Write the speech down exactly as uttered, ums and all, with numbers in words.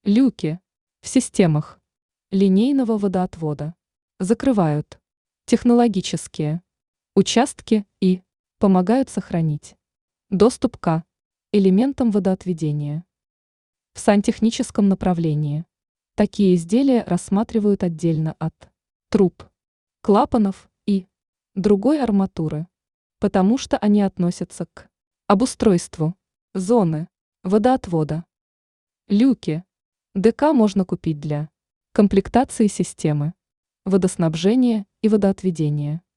Люки в системах линейного водоотвода закрывают технологические участки и помогают сохранить доступ к элементам водоотведения. В сантехническом направлении такие изделия рассматривают отдельно от труб, клапанов и другой арматуры, потому что они относятся к обустройству зоны водоотвода. Люки ДК можно купить для комплектации системы водоснабжения и водоотведения.